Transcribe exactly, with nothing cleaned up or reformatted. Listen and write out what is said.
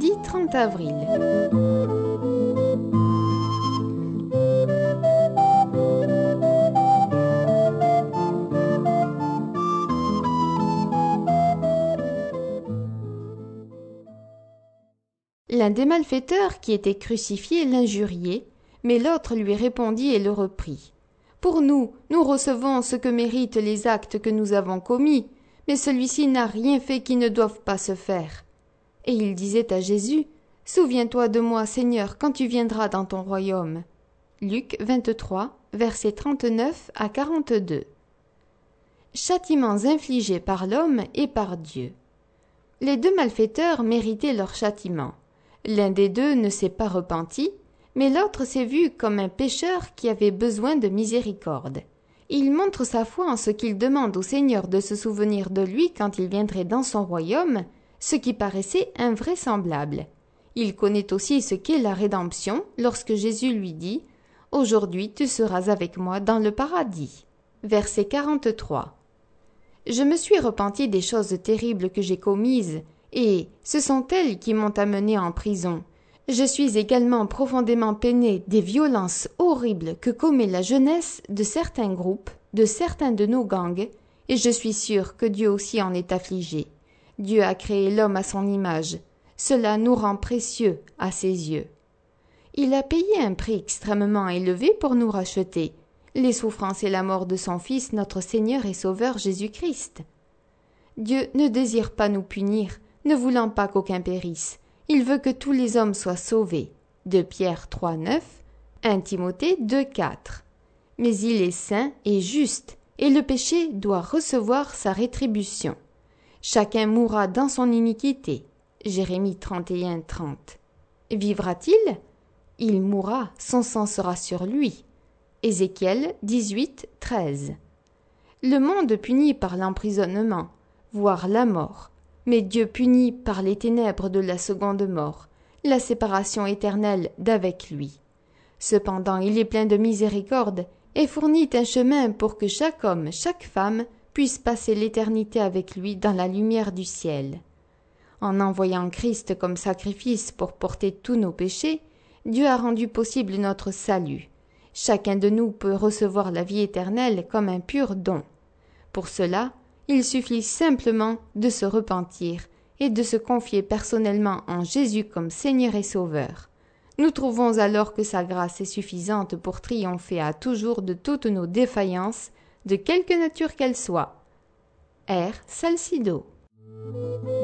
Mardi trente avril. L'un des malfaiteurs qui était crucifié l'injuriait, mais l'autre lui répondit et le reprit. Pour nous, nous recevons ce que méritent les actes que nous avons commis, mais celui-ci n'a rien fait qui ne doive pas se faire. Et il disait à Jésus, « Souviens-toi de moi, Seigneur, quand tu viendras dans ton royaume. » Luc vingt-trois, versets trente-neuf à quarante-deux. Châtiments infligés par l'homme et par Dieu. Les deux malfaiteurs méritaient leur châtiment. L'un des deux ne s'est pas repenti, mais l'autre s'est vu comme un pécheur qui avait besoin de miséricorde. Il montre sa foi en ce qu'il demande au Seigneur de se souvenir de lui quand il viendrait dans son royaume, ce qui paraissait invraisemblable. Il connaît aussi ce qu'est la rédemption lorsque Jésus lui dit « Aujourd'hui tu seras avec moi dans le paradis ». Verset quarante-trois. Je me suis repenti des choses terribles que j'ai commises, et ce sont elles qui m'ont amené en prison. Je suis également profondément peiné des violences horribles que commet la jeunesse de certains groupes, de certains de nos gangs, et je suis sûr que Dieu aussi en est affligé. Dieu a créé l'homme à son image. Cela nous rend précieux à ses yeux. Il a payé un prix extrêmement élevé pour nous racheter, les souffrances et la mort de son Fils, notre Seigneur et Sauveur Jésus-Christ. Dieu ne désire pas nous punir, ne voulant pas qu'aucun périsse. Il veut que tous les hommes soient sauvés. deux Pierre trois neuf, un Timothée deux quatre. Mais il est saint et juste, et le péché doit recevoir sa rétribution. Chacun mourra dans son iniquité. Jérémie trente et un trente. Vivra-t-il? Il mourra, son sang sera sur lui. Ézéchiel dix-huit treize. Le monde punit par l'emprisonnement, voire la mort. Mais Dieu punit par les ténèbres de la seconde mort, la séparation éternelle d'avec lui. Cependant, il est plein de miséricorde et fournit un chemin pour que chaque homme, chaque femme puisse passer l'éternité avec lui dans la lumière du ciel. En envoyant Christ comme sacrifice pour porter tous nos péchés, Dieu a rendu possible notre salut. Chacun de nous peut recevoir la vie éternelle comme un pur don. Pour cela, il suffit simplement de se repentir et de se confier personnellement en Jésus comme Seigneur et Sauveur. Nous trouvons alors que sa grâce est suffisante pour triompher à toujours de toutes nos défaillances, de quelque nature qu'elles soient. R. Salcido.